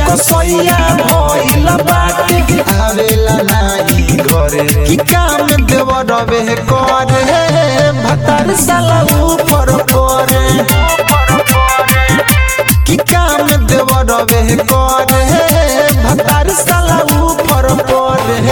कसैया भइल बाटे आवेला नाही घरे की काम देव रवे करे भतार साला ऊपर करे की काम देव रवे करे भतार साला ऊपर करे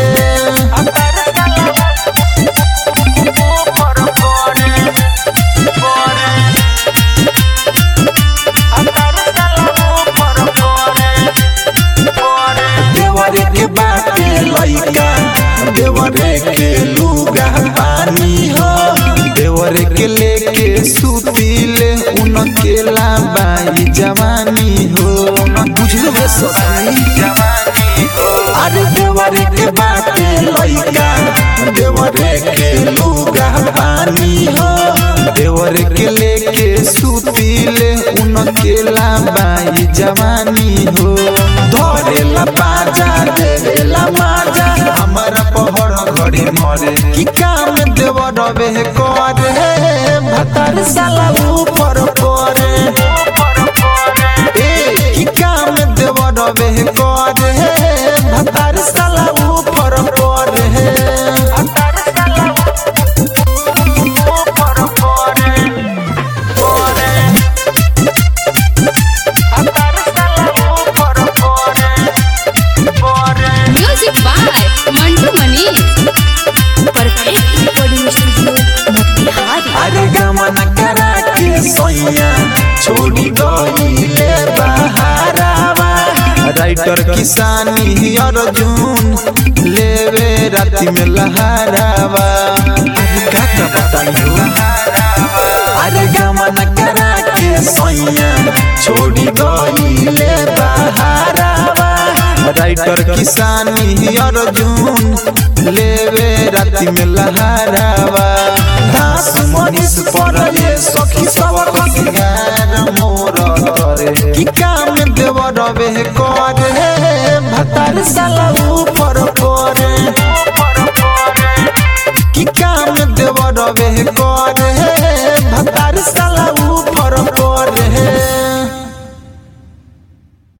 देवरे के लुगा पानी हो देवरे के लेके सुतीले उनके लाबाई जवानी हो बुझलो बे ससुरी जवानी हो अरे देवरे के बाटे लइका देवरे के लुगा पानी हो देवरे के लेके सुतीले उनके लाबाई जवानी हो धरेला बाजा देवेला माजा हमारा पहर घड़ी मरे की काम देव रवे करे भतार साला ऊपर करे की काम देव रवे करे भतार साला ऊपर करे music by Mantu Manish perfect recording studio Motihari. अरे गमन करा के सोइया छोड़ी गईले बहारावा राइटर किसानी अर्जुन लेवे राती में लहरावा का बताई हो अरे गमन करा के सोइया छोड़ी गईले बहारावा राइटर किसानी अर्जुन लेवे राती में लहरावा दास मनीष पर ये सखी सब सिंगार मोर करे की काम देव रवे करे भतार साला